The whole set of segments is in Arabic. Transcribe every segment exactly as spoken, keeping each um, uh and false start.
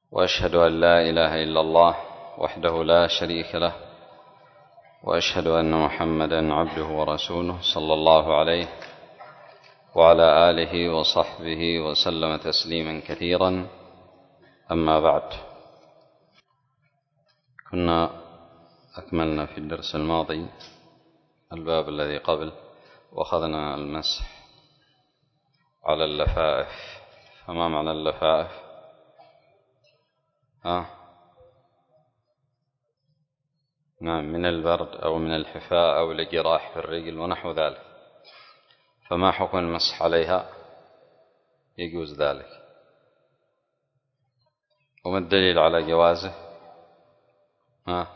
وأشهد أن لا إله إلا الله وحده لا شريك له، وأشهد أن محمدا عبده ورسوله صلى الله عليه وعلى آله وصحبه وسلم تسليما كثيرا. أما بعد، كنا أكملنا في الدرس الماضي الباب الذي قبل، وأخذنا المسح على اللفائف. فما معنى اللفائف؟ ها؟ نعم، من البرد أو من الحفاء أو الجراح في الرجل ونحو ذلك. فما حكم المسح عليها؟ يجوز ذلك. وما الدليل على جوازه؟ ها؟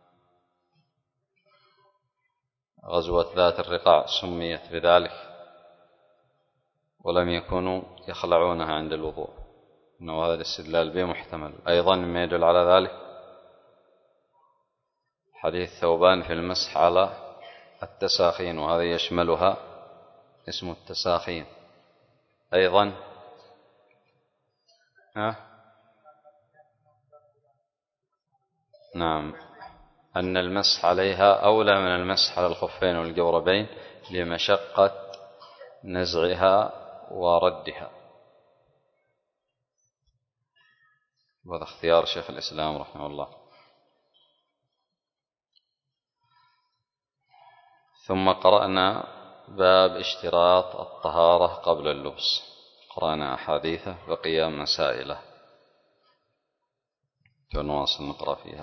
غزوة ذات الرقاع سميت بذلك ولم يكونوا يخلعونها عند الوضوء، إنه هذا الاستدلال به محتمل. أيضا ما يدل على ذلك حديث ثوبان في المسح على التساخين، وهذا يشملها اسم التساخين. أيضا ها؟ نعم، أن المسح عليها أولى من المسح على الخفين والجوربين لمشقة نزعها وردها، وهذا اختيار شيخ الإسلام رحمه الله. ثم قرأنا باب اشتراط الطهارة قبل اللبس، قرأنا أحاديثه بقي مسائله ونواصل نقرأ فيها.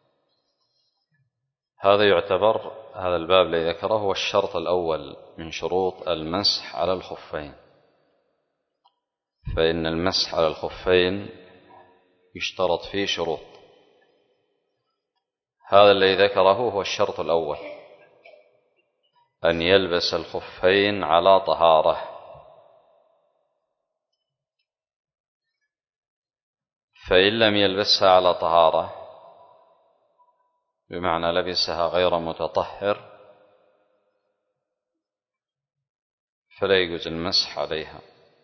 هذا يعتبر هذا الباب الذي ذكره هو الشرط الأول من شروط المسح على الخفين، فإن المسح على الخفين يشترط فيه شروط. هذا الذي ذكره هو الشرط الأول، أن يلبس الخفين على طهارة. فإن لم يلبسها على طهارة، بمعنى لبسها غير متطهر، فلا يجوز المسح عليها.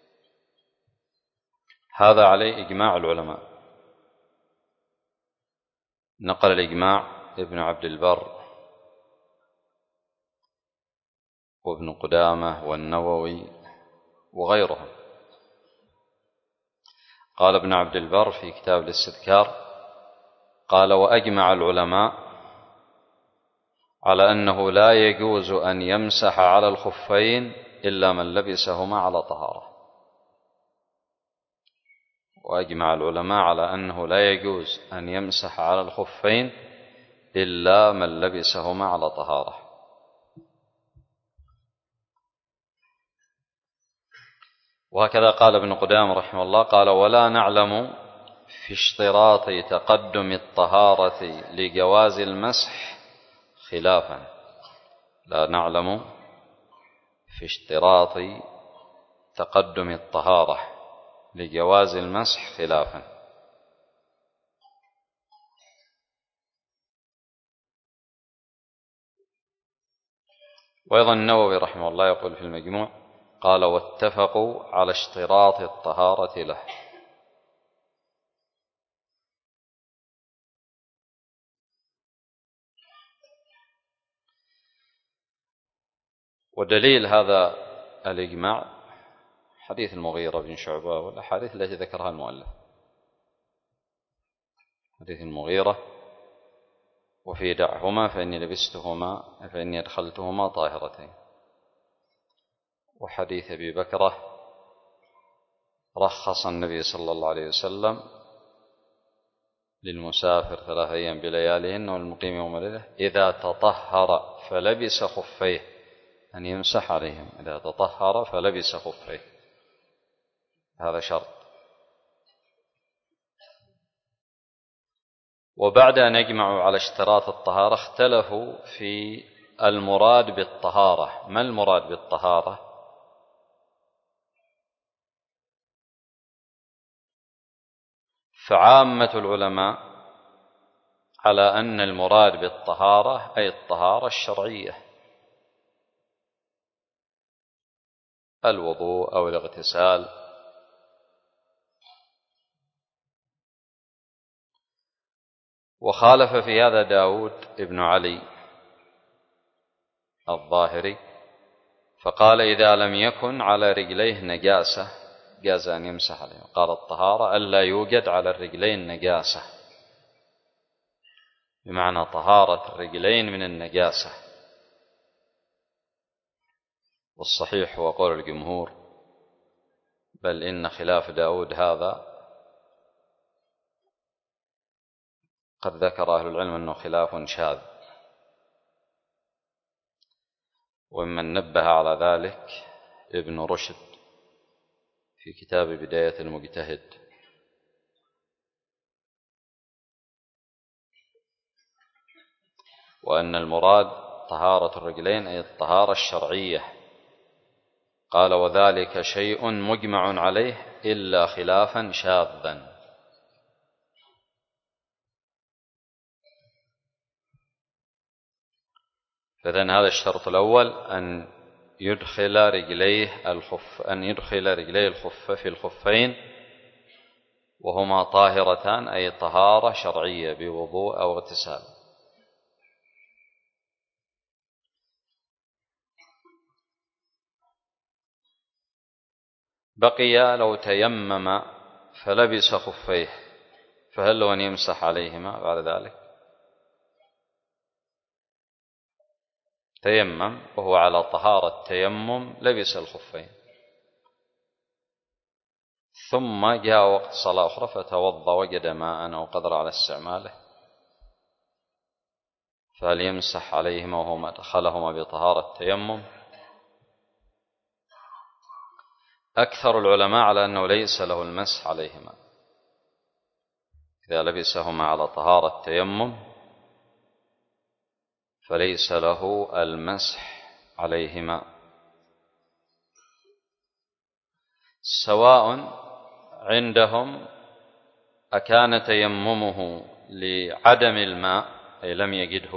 هذا عليه إجماع العلماء. نقل الإجماع ابن عبد البر وابن قدامة والنووي وغيرهم. قال ابن عبد البر في كتاب الاستذكار، قال: وأجمع العلماء على أنه لا يجوز أن يمسح على الخفين إلا من لبسهما على طهارة. وأجمع العلماء على أنه لا يجوز أن يمسح على الخفين إلا من لبسهما على طهارة. وهكذا قال ابن قدامة رحمه الله، قال: ولا نعلم في اشتراط تقدم الطهارة لجواز المسح خلافا. لا نعلم في اشتراط تقدم الطهارة لجواز المسح خلافا. وأيضا النووي رحمه الله يقول في المجموع، قال: واتفقوا على اشتراط الطهارة له. ودليل هذا الإجماع حديث المغيرة بن شعبة والأحاديث التي ذكرها المؤلف. حديث المغيرة: وفي دعهما فإني لبستهما فإني أدخلتهما طاهرتين. وحديث أبي بكرة: رخص النبي صلى الله عليه وسلم للمسافر ثلاث أيام بلياليهن والمقيم يوم ليلة إذا تطهر فلبس خفيه، أن يمسح عليهم إذا تطهر فلبس خفيه. هذا شرط. وبعد أن يجمعوا على اشتراط الطهارة اختلفوا في المراد بالطهارة. ما المراد بالطهارة؟ فعامة العلماء على أن المراد بالطهارة أي الطهارة الشرعية، الوضوء أو الاغتسال وخالف في هذا داود ابن علي الظاهري، فقال إذا لم يكن على رجليه نجاسة جاز أن يمسح عليه. قال الطهارة ألا يوجد على الرجلين نجاسة، بمعنى طهارة الرجلين من النجاسة. والصحيح هو قول الجمهور، بل إن خلاف داود هذا قد ذكر أهل العلم أنه خلاف شاذ، ومن نبه على ذلك ابن رشد في كتاب بداية المجتهد. وأن المراد طهارة الرجلين أي الطهارة الشرعية. قال وذلك شيء مجمع عليه إلا خلافا شاذا. فإذن هذا الشرط الأول أن يدخل رجليه الخف أن يدخل رجليه الخف في الخفين وهما طاهرتان، أي طهارة شرعية بوضوء أو اغتسال. بقي لو تيمم فلبس خفيه، فهل له أن يمسح عليهما بعد ذلك؟ تيمم وهو على طهارة تيمم، لبس الخفين، ثم جاء وقت صلاة أخرى فتوضأ وجد ماء أو قدر على استعماله، فهل يمسح عليهما وهما أدخلهما بطهارة تيمم؟ أكثر العلماء على أنه ليس له المسح عليهما إذا لبسهما على طهارة تيمم، فليس له المسح عليهما، سواء عندهم أكان تيممه لعدم الماء أي لم يجده،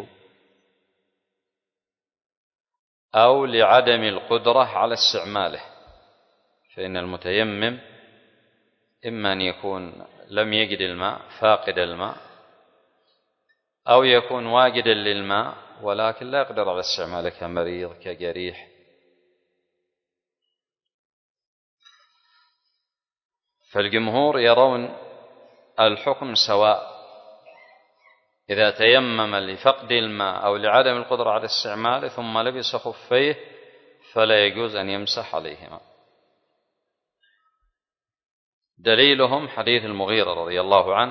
أو لعدم القدرة على استعماله. فإن المتيمم إما أن يكون لم يجد الماء فاقد الماء، أو يكون واجدا للماء ولكن لا يقدر على استعماله كمريض كجريح. فالجمهور يرون الحكم سواء، إذا تيمم لفقد الماء أو لعدم القدرة على استعماله ثم لبس خفيه فلا يجوز أن يمسح عليهما. دليلهم حديث المغيرة رضي الله عنه: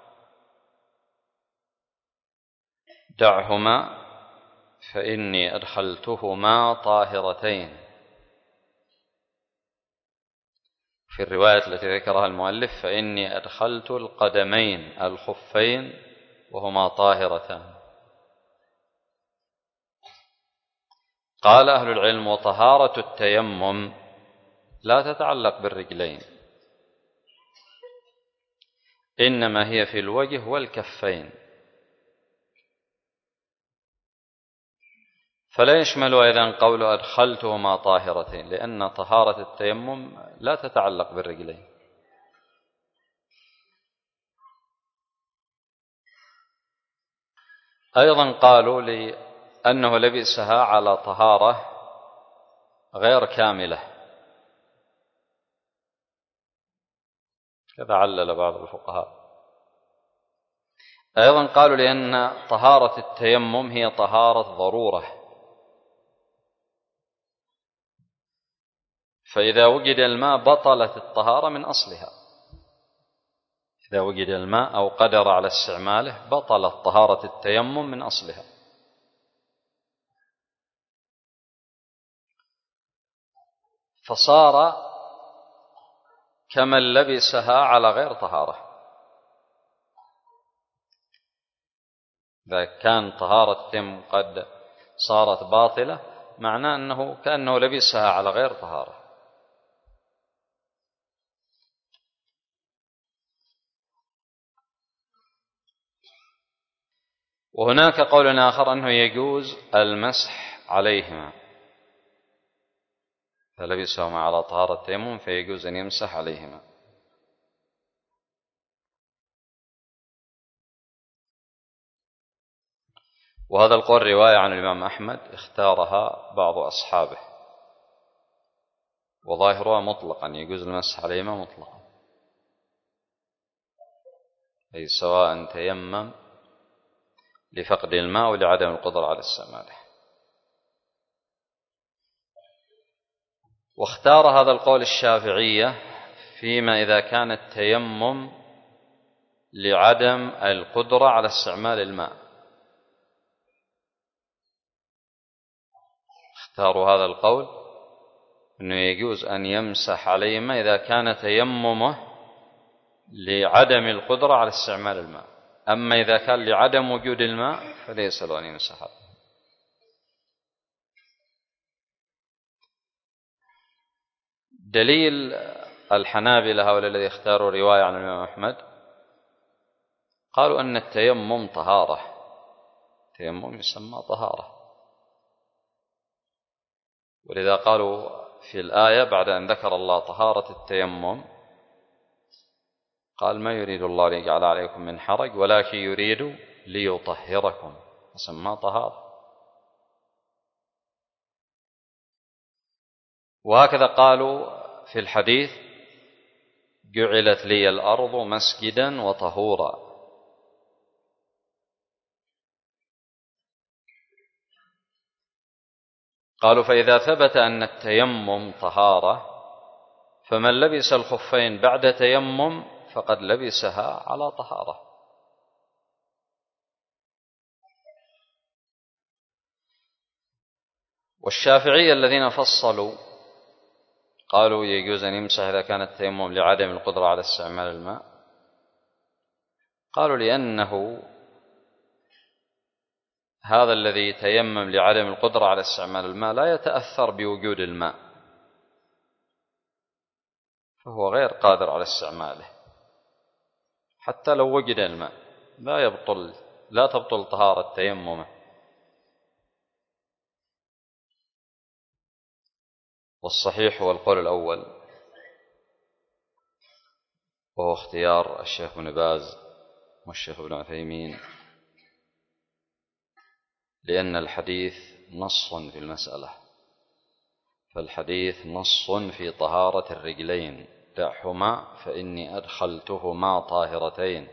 دعهما فإني أدخلتهما طاهرتين. في الرواية التي ذكرها المؤلف: فإني أدخلت القدمين الخفين وهما طاهرتان. قال أهل العلم: وطهارة التيمم لا تتعلق بالرجلين، إنما هي في الوجه والكفين، فلا يشمل أيضا قول أدخلتهما طاهرتين، لأن طهارة التيمم لا تتعلق بالرجلين. أيضا قالوا لأنه لبسها على طهارة غير كاملة، كذا علل بعض الفقهاء. أيضا قالوا لأن طهارة التيمم هي طهارة ضرورة، فإذا وجد الماء بطلت الطهارة من أصلها. إذا وجد الماء أو قدر على استعماله بطلت طهارة التيمم من أصلها. فصار كمن لبسها على غير طهارة. إذا كان طهارة التيمم قد صارت باطلة معناه أنه كأنه لبسها على غير طهارة. وهناك قول آخر أنه يجوز المسح عليهما، فلبسهما على طهارة التيمم فيجوز أن يمسح عليهما. وهذا القول رواية عن الإمام أحمد اختارها بعض أصحابه، وظاهرها مطلقا يجوز المسح عليهما مطلقا، أي سواء تيمم لفقد الماء ولعدم القدرة على استعماله. واختار هذا القول الشافعية فيما إذا كان التيمم لعدم القدرة على استعمال الماء، اختاروا هذا القول أنه يجوز أن يمسح عليهما إذا كان تيممه لعدم القدرة على استعمال الماء، أما إذا كان لعدم وجود الماء فليس له أن يمسح عليه. دليل الحنابلة هؤلاء الذين اختاروا رواية عن الإمام أحمد قالوا أن التيمم طهارة، التيمم يسمى طهارة، ولذا قالوا في الآية بعد أن ذكر الله طهارة التيمم قال ما يريد الله ليجعل عليكم من حرج ولكن يريد ليطهركم، سماه طهارة. وهكذا قالوا في الحديث جعلت لي الأرض مسجدا وطهورا. قالوا فإذا ثبت أن التيمم طهارة فمن لبس الخفين بعد تيمم فقد لبسها على طهارة. والشافعية الذين فصلوا قالوا يجوز أن يمسح إذا كان التيمم لعدم القدرة على استعمال الماء، قالوا لأنه هذا الذي تيمم لعدم القدرة على استعمال الماء لا يتأثر بوجود الماء، فهو غير قادر على استعماله، حتى لو وجد الماء لا يبطل لا تبطل طهارة تيممه. والصحيح هو القول الأول، وهو اختيار الشيخ ابن باز والشيخ ابن عثيمين، لأن الحديث نص في المسألة، فالحديث نص في طهارة الرجلين دعهما فإني أدخلتهما طاهرتين،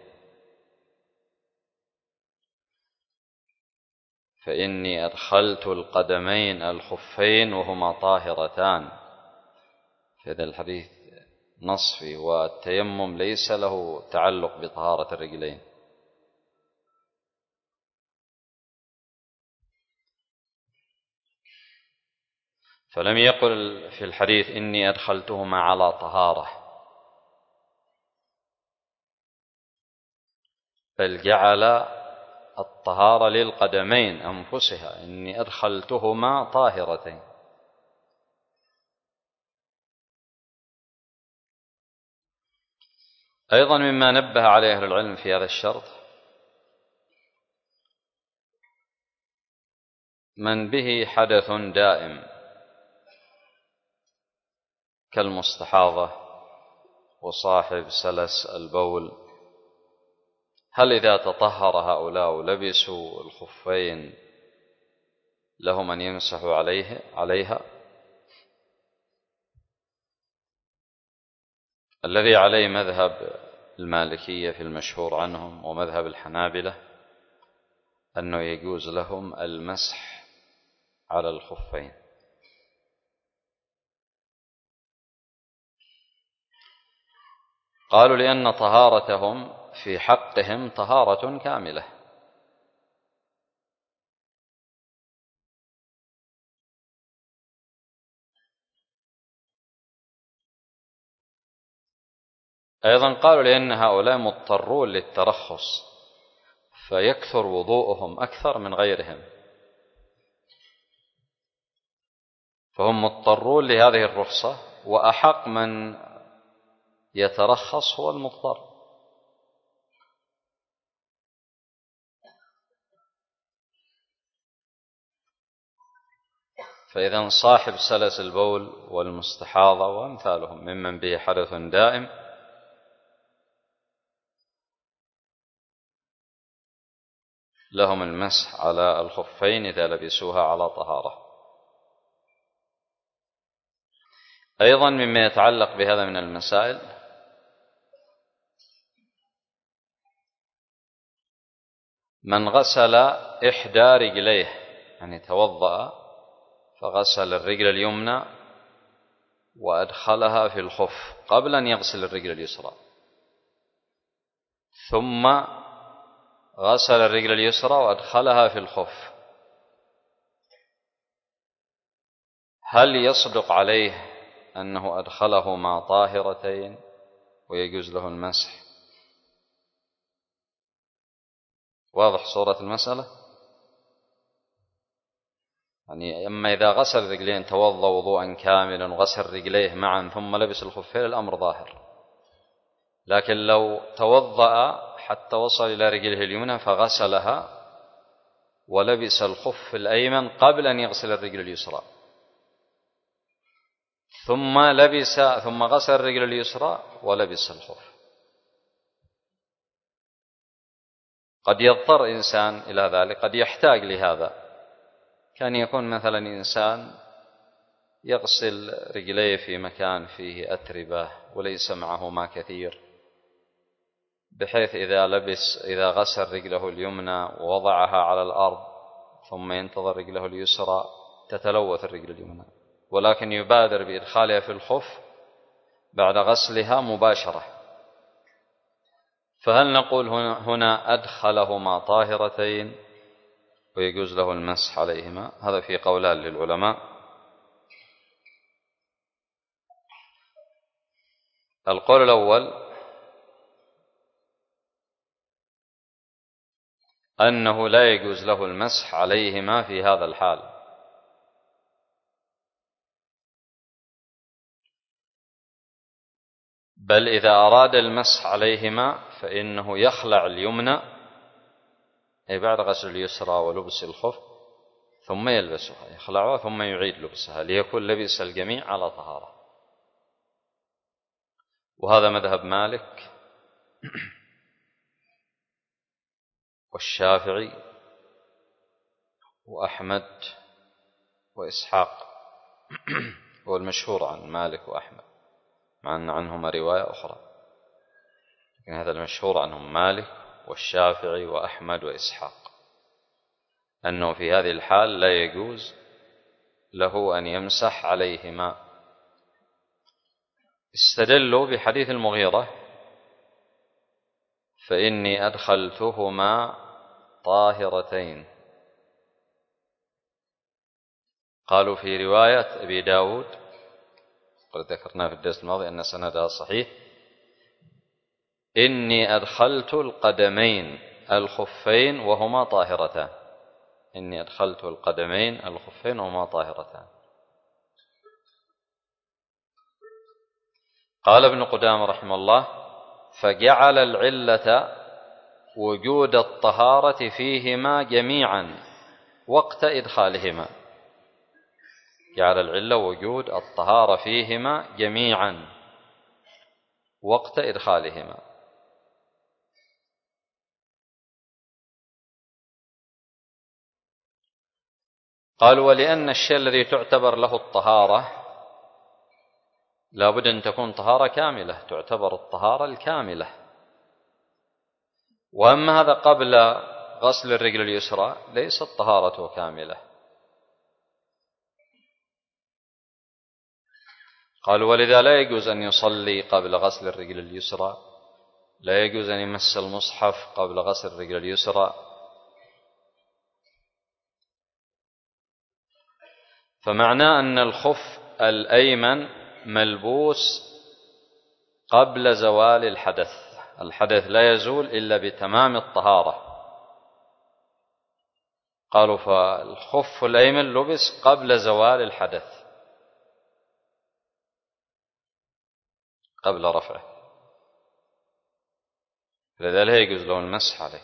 فإني أدخلت القدمين الخفين وهما طاهرتان، فإذا الحديث نص فيه، والتيمم ليس له تعلق بطهارة الرجلين. فلم يقل في الحديث إني أدخلتهما على طهارة، بل جعل الطهارة للقدمين أنفسها، إني أدخلتهما طاهرتين. أيضا مما نبه عليه أهل العلم في هذا الشرط من به حدث دائم كالمستحاضة وصاحب سلس البول، هل إذا تطهر هؤلاء ولبسوا الخفين لهم أن يمسحوا عليه عليها؟ الذي عليه مذهب المالكية في المشهور عنهم ومذهب الحنابلة أنه يجوز لهم المسح على الخفين، قالوا لأن طهارتهم في حقهم طهارة كاملة. أيضا قالوا لأن هؤلاء مضطرون للترخص فيكثر وضوءهم أكثر من غيرهم، فهم مضطرون لهذه الرخصة، وأحق من يترخص هو المضطر. فإذا صاحب سلس البول والمستحاضة وأمثالهم ممن به حدث دائم لهم المسح على الخفين إذا لبسوها على طهارة. أيضا مما يتعلق بهذا من المسائل من غسل إحدى رجليه، يعني توضأ فغسل الرجل اليمنى وأدخلها في الخف قبل أن يغسل الرجل اليسرى، ثم غسل الرجل اليسرى وأدخلها في الخف، هل يصدق عليه أنه أدخله مع طاهرتين ويجوز له المسح؟ واضح صورة المسألة؟ يعني أما إذا غسل رجلين توضأ وضوءا كاملا وغسل رجليه معا ثم لبس الخفين الأمر ظاهر، لكن لو توضأ حتى وصل إلى رجله اليمنى فغسلها ولبس الخف الأيمن قبل أن يغسل الرجل اليسرى، ثم لبس ثم غسل الرجل اليسرى ولبس الخف، قد يضطر إنسان إلى ذلك، قد يحتاج لهذا. كان يكون مثلا إنسان يغسل رجليه في مكان فيه أتربة وليس معه ماء كثير، بحيث إذا لبس إذا غسل رجله اليمنى ووضعها على الأرض ثم ينتظر رجله اليسرى تتلوث الرجل اليمنى، ولكن يبادر بإدخالها في الخف بعد غسلها مباشرة، فهل نقول هنا أدخلهما طاهرتين ويجوز له المسح عليهما؟ هذا في قولان للعلماء. القول الأول أنه لا يجوز له المسح عليهما في هذا الحال، بل إذا أراد المسح عليهما فإنه يخلع اليمنى أي بعد غسل اليسرى ولبس الخف ثم يلبسها، يخلعها ثم يعيد لبسها ليكون لبس الجميع على طهارة، وهذا مذهب مالك والشافعي وأحمد وإسحاق، والمشهور عن مالك وأحمد، مع أن عنهما رواية أخرى، لكن هذا المشهور عنهم مالك والشافعي وأحمد وإسحاق، أنه في هذه الحال لا يجوز له أن يمسح عليهما. استدلوا بحديث المغيرة فإني أدخلتهما طاهرتين، قالوا في رواية أبي داود قد ذكرنا في الدرس الماضي أن سندها صحيح، إني أدخلت القدمين الخفين وهما طاهرتان، إني أدخلت القدمين الخفين وهما طاهرتان. قال ابن قدامة رحمه الله فجعل العلة وجود الطهارة فيهما جميعا وقت إدخالهما، جعل العلة وجود الطهارة فيهما جميعا وقت إدخالهما. قالوا ولأن الشيء الذي تعتبر له الطهارة لا بد أن تكون طهارة كاملة، تعتبر الطهارة الكاملة، وأما هذا قبل غسل الرجل اليسرى ليست طهارته كاملة. قالوا ولذا لا يجوز أن يصلي قبل غسل الرجل اليسرى، لا يجوز أن يمس المصحف قبل غسل الرجل اليسرى، فمعناه أن الخف الأيمن ملبوس قبل زوال الحدث، الحدث لا يزول إلا بتمام الطهارة. قالوا فالخف الأيمن لبس قبل زوال الحدث قبل رفعه، لذا لا يجوز له المسح عليه.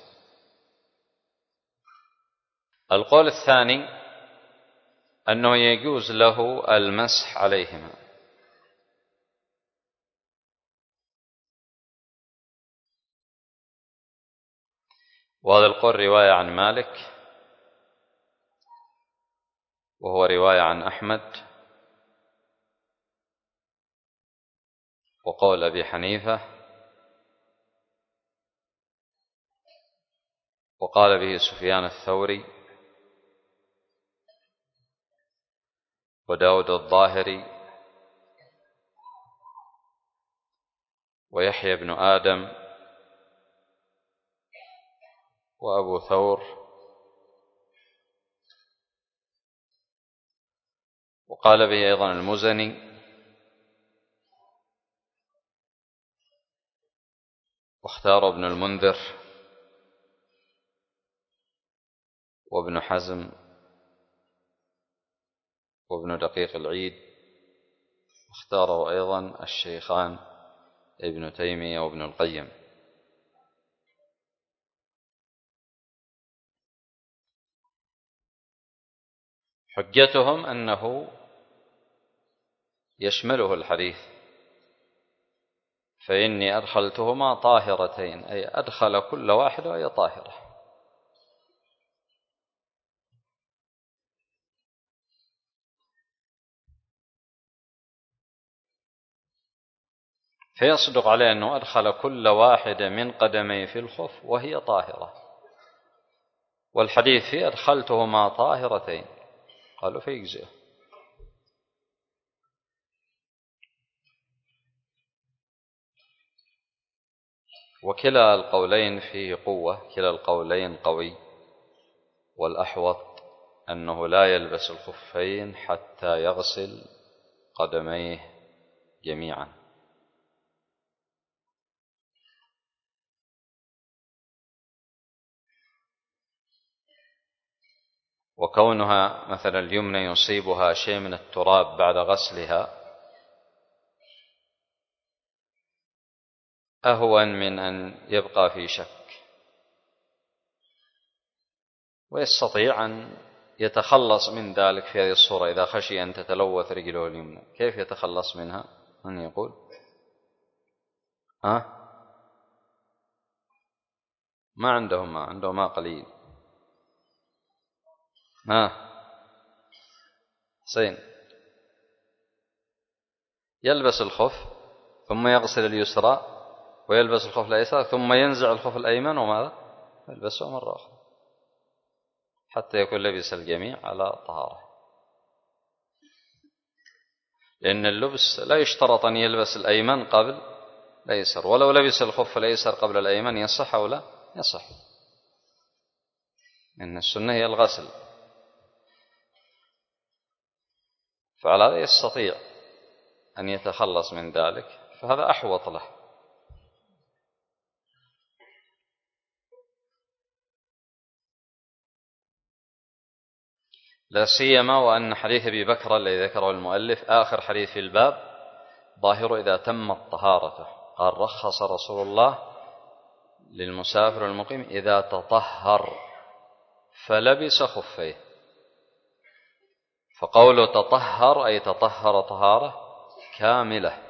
القول الثاني أنه يجوز له المسح عليهما، وهذا القول رواية عن مالك، وهو رواية عن أحمد، وقول أبي حنيفة، وقال به سفيان الثوري وداود الظاهري ويحيى بن آدم وأبو ثور، وقال به أيضا المزني، واختار ابن المنذر وابن حزم وابن دقيق العيد، واختاره أيضا الشيخان ابن تيمية وابن القيم. حجتهم أنه يشمله الحديث، فإني أدخلتهما طاهرتين، أي أدخل كل واحد وهي طاهرة. فيصدق عليه أنه أدخل كل واحد من قدميه في الخف وهي طاهرة، والحديث فيه أدخلتهما طاهرتين، قالوا فيجزئه. وكلا القولين فيه قوة، كلا القولين قوي، والأحوط أنه لا يلبس الخفين حتى يغسل قدميه جميعا. وكونها مثلا اليمنى يصيبها شيء من التراب بعد غسلها أهون من أن يبقى في شك، ويستطيع أن يتخلص من ذلك في هذه الصورة إذا خشي أن تتلوث رجله اليمنى. كيف يتخلص منها؟ من يقول؟ ها؟ ما عندهم ما عندهم ما قليل. ها حسين، يلبس الخف ثم يغسل اليسرى ويلبس الخف الأيسر ثم ينزع الخف الأيمن وماذا؟ يلبسه مرة أخرى حتى يكون لبس الجميع على طهارة، لأن اللبس لا يشترط أن يلبس الأيمن قبل الأيسر، ولو لبس الخف الأيسر قبل الأيمن يصح أو لا يصح، إن السنة هي الغسل. فعلى هذا يستطيع أن يتخلص من ذلك، فهذا أحوط له. لا سيما وأن حديث أبي بكر الذي ذكره المؤلف آخر حديث في الباب ظاهر إذا تمت طهارته، قال رخص رسول الله للمسافر المقيم إذا تطهر فلبس خفيه، فقوله تطهر أي تطهر طهارة كاملة،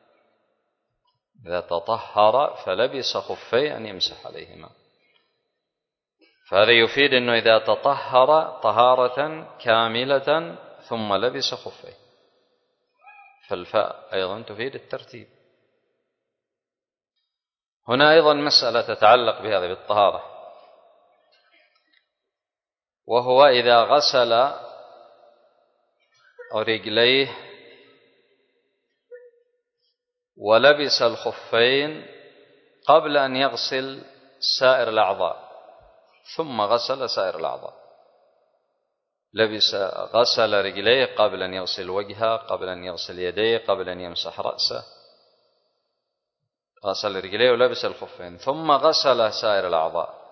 إذا تطهر فلبس خفيه أن يمسح عليهما، فهذا يفيد أنه إذا تطهر طهارة كاملة ثم لبس خفيه، فالفاء أيضا تفيد الترتيب. هنا أيضا مسألة تتعلق بهذا بالطهارة، وهو إذا غسل رجليه ولبس الخفين قبل أن يغسل سائر الأعضاء ثم غسل سائر الأعضاء، لبس غسل رجليه قبل أن يغسل وجهه، قبل أن يغسل يديه، قبل أن يمسح رأسه، غسل رجليه ولبس الخفين ثم غسل سائر الأعضاء،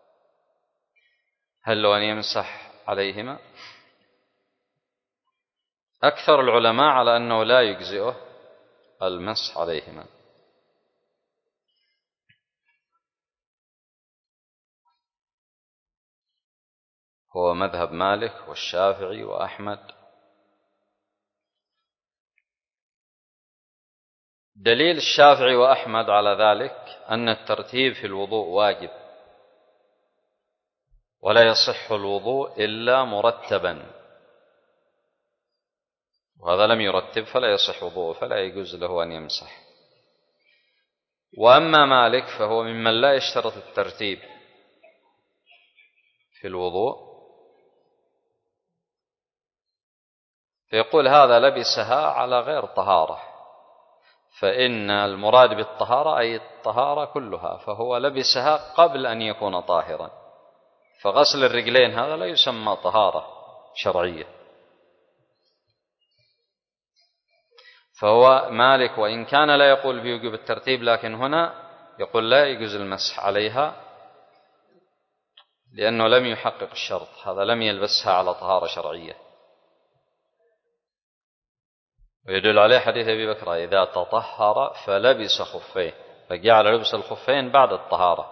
هل له أن يمسح عليهما؟ أكثر العلماء على أنه لا يجزئه المسح عليهما، هو مذهب مالك والشافعي وأحمد. دليل الشافعي وأحمد على ذلك أن الترتيب في الوضوء واجب، ولا يصح الوضوء إلا مرتبا، وهذا لم يرتب فلا يصح وضوءه، فلا يجوز له أن يمسح. وأما مالك فهو ممن لا يشترط الترتيب في الوضوء، فيقول هذا لبسها على غير طهارة، فإن المراد بالطهارة أي الطهارة كلها، فهو لبسها قبل أن يكون طاهرا، فغسل الرجلين هذا لا يسمى طهارة شرعية. فهو مالك وإن كان لا يقول بوجوب الترتيب، لكن هنا يقول لا يجوز المسح عليها لأنه لم يحقق الشرط، هذا لم يلبسها على طهارة شرعية. ويدل عليه حديث أبي بكر إذا تطهر فلبس خفيه، فجعل لبس الخفين بعد الطهارة.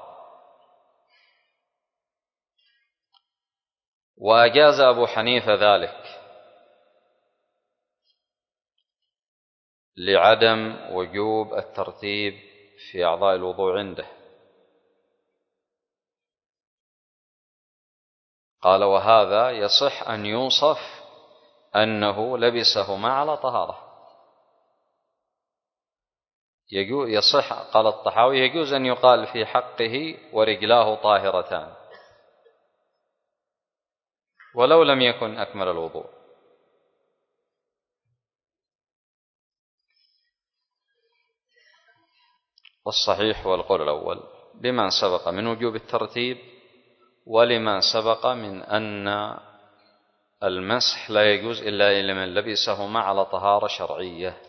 وأجاز أبو حنيفة ذلك لعدم وجوب الترتيب في أعضاء الوضوء عنده، قال وهذا يصح أن يوصف أنه لبسهما على طهارة، يصح. قال الطحاوي يجوز أن يقال في حقه ورجلاه طاهرتان ولو لم يكن أكمل الوضوء. والصحيح هو القول الأول لما سبق من وجوب الترتيب، ولما سبق من أن المسح لا يجوز إلا لمن لبسهما على طهارة شرعية.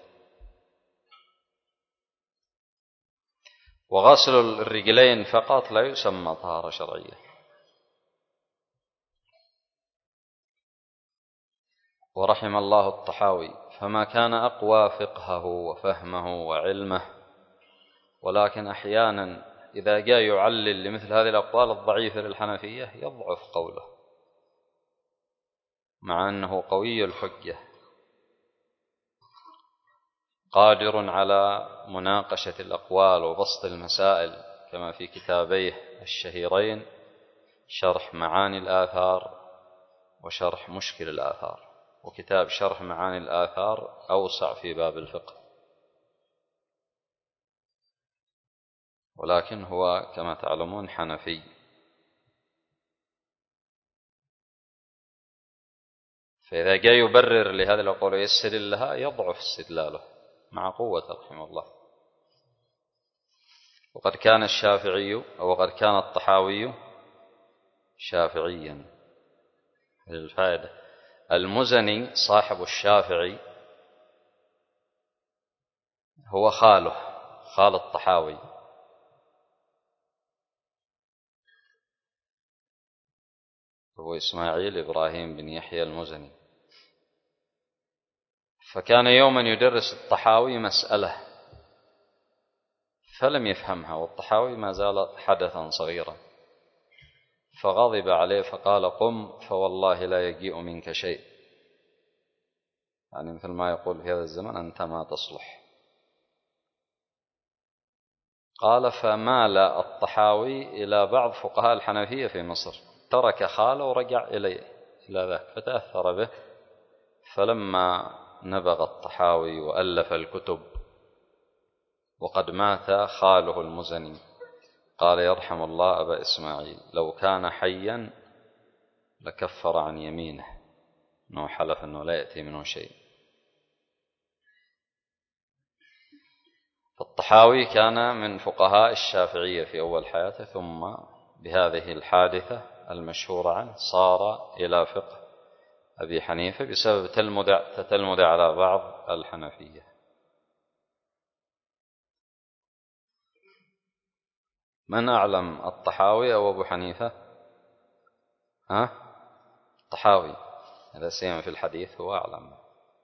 وغسل الرجلين فقط لا يسمى طهارة شرعية. ورحم الله الطحاوي، فما كان أقوى فقهه وفهمه وعلمه، ولكن أحيانا إذا جاء يعلل لمثل هذه الأقوال الضعيفة للحنفية يضعف قوله، مع أنه قوي الحجة قادر على مناقشة الأقوال وبسط المسائل، كما في كتابيه الشهيرين شرح معاني الآثار وشرح مشكل الآثار. وكتاب شرح معاني الآثار أوسع في باب الفقه، ولكن هو كما تعلمون حنفي. فإذا جاء يبرر لهذه الأقوال ويستدل لها يضعف استدلاله مع قوة رحمه الله. وقد كان الشافعي أو وقد كان الطحاوي شافعيا للفائدة. المزني صاحب الشافعي هو خاله، خال الطحاوي، هو إسماعيل إبراهيم بن يحيى المزني. فكان يوما يدرس الطحاوي مسألة فلم يفهمها، والطحاوي ما زال حدثا صغيرا، فغضب عليه فقال قم فوالله لا يجيء منك شيء، يعني مثل ما يقول في هذا الزمن أنت ما تصلح. قال فمال الطحاوي إلى بعض فقهاء الحنفية في مصر، ترك خاله ورجع إليه إلى ذاك، فتأثر به. فلما نبغ الطحاوي وألف الكتب وقد مات خاله المزني قال يرحم الله أبا إسماعيل لو كان حيا لكفر عن يمينه، أنه حلف أنه لا يأتي منه شيء. فالطحاوي كان من فقهاء الشافعية في أول حياته، ثم بهذه الحادثة المشهورة عنه صار إلى فقه أبي حنيفة بسبب تتلمذ على بعض الحنفية. من أعلم الطحاوي أو أبو حنيفة؟ ها؟ الطحاوي هذا سيما في الحديث هو أعلم،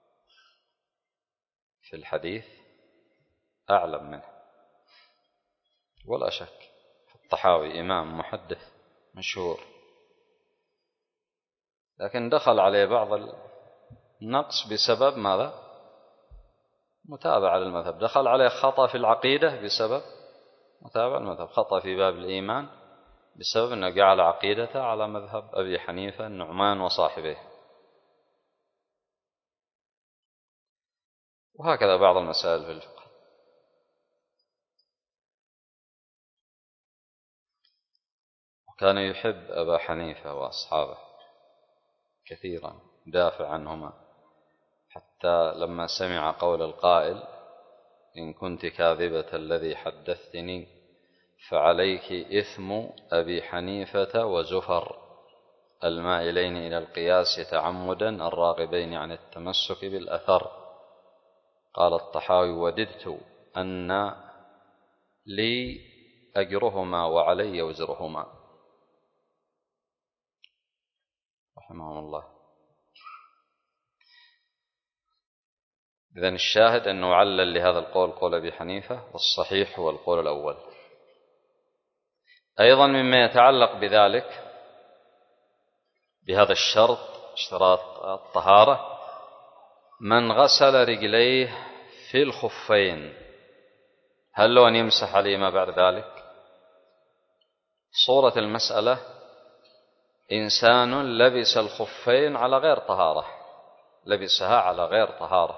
في الحديث أعلم منه ولا شك. الطحاوي إمام محدث مشهور، لكن دخل عليه بعض النقص بسبب ماذا؟ متابعة للمذهب. دخل عليه خطأ في العقيدة بسبب متابعة المذهب، خطأ في باب الإيمان بسبب أنه جعل عقيدته على مذهب أبي حنيفة النعمان وصاحبه. وهكذا بعض المسائل في الفقه. وكان يحب أبا حنيفة وأصحابه كثيرا، دافع عنهما، حتى لما سمع قول القائل إن كنت كاذبة الذي حدثتني فعليك إثم أبي حنيفة وزفر المائلين إلى القياس تعمدا الراغبين عن التمسك بالأثر. قال الطحاوي وددت أن لي أجرهما وعلي وزرهما رحمه الله. إذن الشاهد أنه علل لهذا القول قول أبي حنيفة، والصحيح هو القول الأول. أيضا مما يتعلق بذلك بهذا الشرط اشتراط الطهارة من غسل رجليه في الخفين هل له أن يمسح عليهما بعد ذلك؟ صورة المسألة إنسان لبس الخفين على غير طهارة، لبسها على غير طهارة،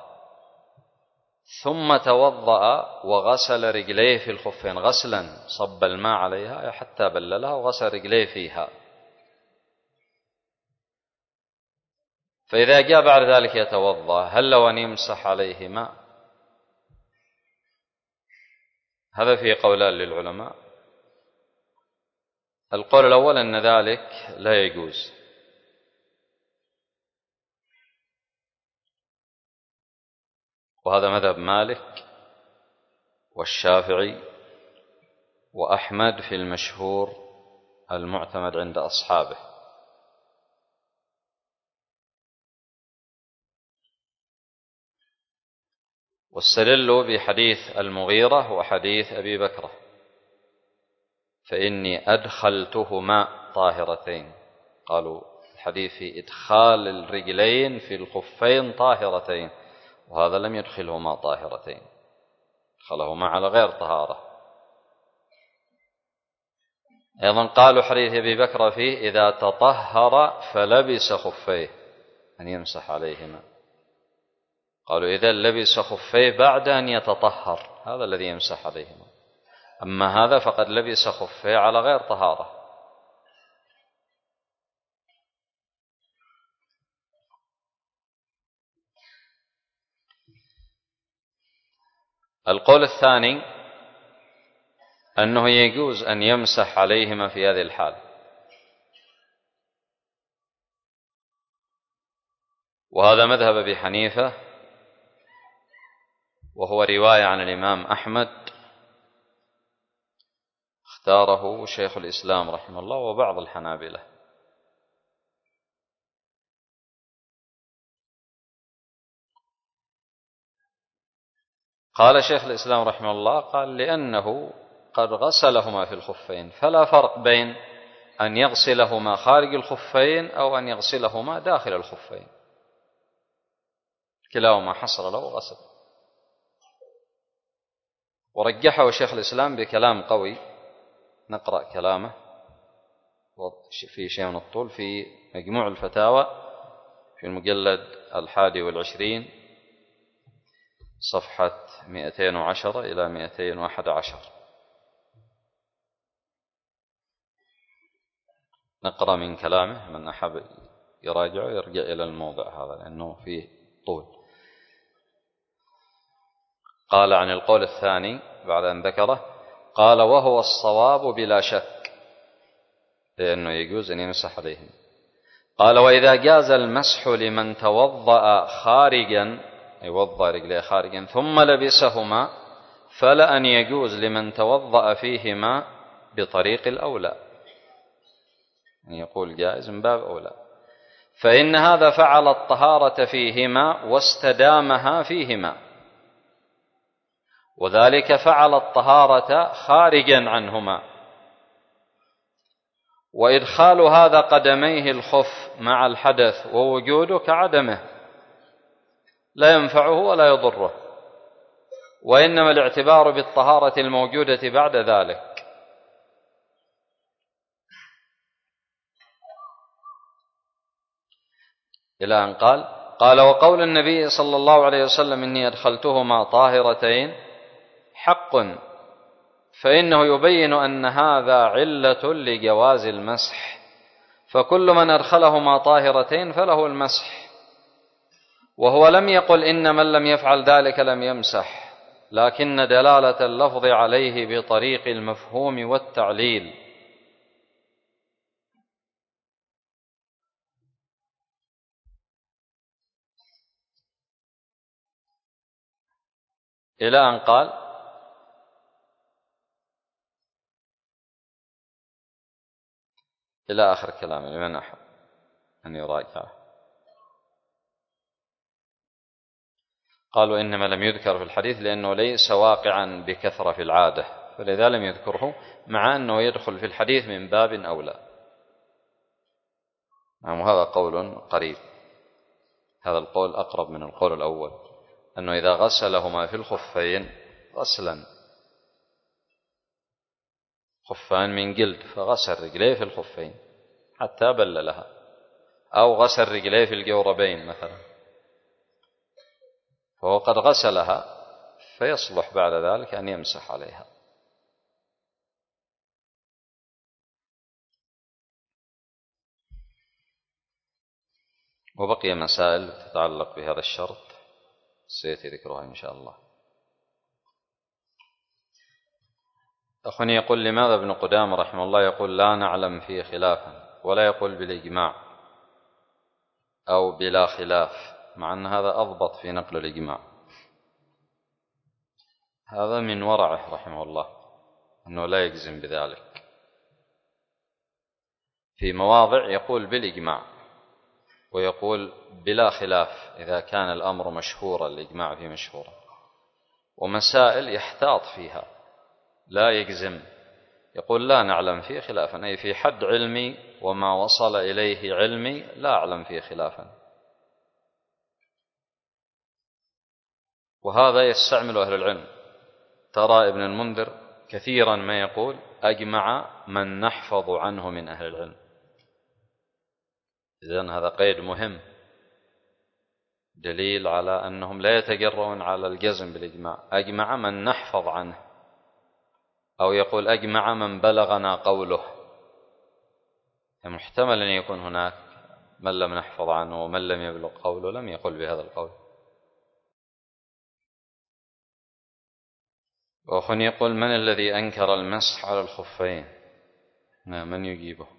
ثم توضأ وغسل رجليه في الخفين غسلا صب الماء عليها حتى بللها وغسل رجليه فيها، فإذا جاء بعد ذلك يتوضأ هل له أن يمسح عليهما؟ هذا فيه قولان للعلماء. القول الأول أن ذلك لا يجوز، وهذا مذهب مالك والشافعي وأحمد في المشهور المعتمد عند أصحابه. واستدلوا بحديث المغيرة وحديث أبي بكرة فإني أدخلتهما طاهرتين، قالوا الحديث في إدخال الرجلين في الخفين طاهرتين، وهذا لم يدخلهما طاهرتين، دخلهما على غير طهارة. أيضا قالوا حديث أبي بكر فيه إذا تطهر فلبس خفيه أن يمسح عليهما، قالوا إذا لبس خفيه بعد أن يتطهر هذا الذي يمسح عليهما، أما هذا فقد لبس خفيه على غير طهارة. القول الثاني أنه يجوز أن يمسح عليهما في هذه الحال، وهذا مذهب أبي حنيفة، وهو رواية عن الإمام أحمد اختاره شيخ الإسلام رحمه الله وبعض الحنابلة. قال شيخ الإسلام رحمه الله قال لأنه قد غسلهما في الخفين، فلا فرق بين أن يغسلهما خارج الخفين أو أن يغسلهما داخل الخفين، كلاهما حصل له غسل. ورجحه شيخ الإسلام بكلام قوي، نقرأ كلامه في شيء من الطول في مجموع الفتاوى في المجلد الحادي والعشرين صفحة مئتين وعشرة إلى مئتين وأحد عشر. نقرأ من كلامه، من أحب يراجعه يرجع إلى الموضع هذا لأنه فيه طول. قال عن القول الثاني بعد أن ذكره قال وهو الصواب بلا شك، لأنه يجوز أن يمسح عليهم. قال وإذا جاز المسح لمن توضأ خارجا، يوضأ رجليه خارجا ثم لبسهما، فلا أن يجوز لمن توضأ فيهما بطريق الأولى، يعني يقول جائز من باب أولى، فإن هذا فعل الطهارة فيهما واستدامها فيهما، وذلك فعل الطهارة خارجا عنهما، وإدخال هذا قدميه الخف مع الحدث ووجوده كعدمه لا ينفعه ولا يضره، وإنما الاعتبار بالطهارة الموجودة بعد ذلك. إلى أن قال قال وقول النبي صلى الله عليه وسلم إني أدخلتهما طاهرتين حق، فإنه يبين أن هذا علة لجواز المسح، فكل من أدخلهما طاهرتين فله المسح، وهو لم يقل إن من لم يفعل ذلك لم يمسح، لكن دلالة اللفظ عليه بطريق المفهوم والتعليل. إلى أن قال إلى آخر كلامه لمن أحب أن يراجعه. قالوا إنما لم يذكر في الحديث لأنه ليس واقعا بكثرة في العادة، فلذا لم يذكره، مع أنه يدخل في الحديث من باب أولى. نعم، هذا قول قريب، هذا القول أقرب من القول الأول، أنه إذا غسلهما في الخفين غسلا، خفان من جلد، فغسل رجليه في الخفين حتى بللها، أو غسل رجليه في الجوربين مثلا، فهو قد غسلها، فيصلح بعد ذلك أن يمسح عليها. وبقي مسائل تتعلق بهذا الشرط سيأتي ذكرها إن شاء الله. أخوني يقول لماذا ابن قدامة رحمه الله يقول لا نعلم فيه خلافا، ولا يقول بالإجماع أو بلا خلاف، مع أن هذا أضبط في نقل الإجماع؟ هذا من ورعه رحمه الله أنه لا يجزم بذلك. في مواضع يقول بالإجماع ويقول بلا خلاف إذا كان الأمر مشهورا، الإجماع فيه مشهورا، ومسائل يحتاط فيها لا يجزم، يقول لا نعلم فيه خلافا، أي في حد علمي وما وصل إليه علمي لا أعلم فيه خلافا. وهذا يستعمل أهل العلم. ترى ابن المنذر كثيرا ما يقول أجمع من نحفظ عنه من أهل العلم. إذن هذا قيد مهم، دليل على أنهم لا يتجرؤون على الجزم بالإجماع. أجمع من نحفظ عنه، أو يقول أجمع من بلغنا قوله، محتمل أن يكون هناك من لم نحفظ عنه ومن لم يبلغ قوله لم يقل بهذا القول. وأخونا يقول من الذي أنكر المسح على الخفين؟ من يجيبه؟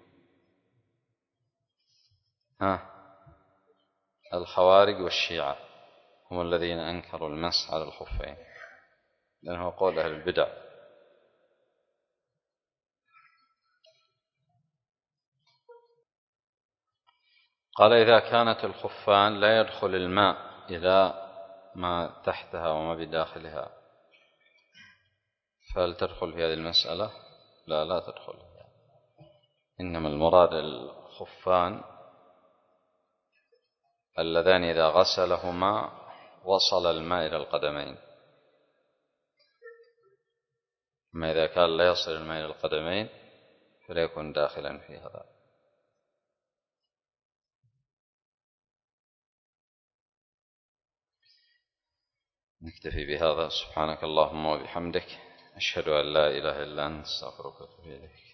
ها، الخوارج والشيعة هم الذين أنكروا المسح على الخفين، لأنه قول أهل البدع. قال إذا كانت الخفان لا يدخل الماء إلى ما تحتها وما بداخلها، فهل تدخل في هذه المسألة؟ لا، لا تدخل. إنما المراد الخفان اللذان إذا غسلهما وصل الماء إلى القدمين، أما إذا كان لا يصل الماء إلى القدمين فلا يكون داخلا في هذا. نكتفي بهذا. سبحانك اللهم وبحمدك، أشهد أن لا إله إلا أنت، أستغفرك وأتوب إليك.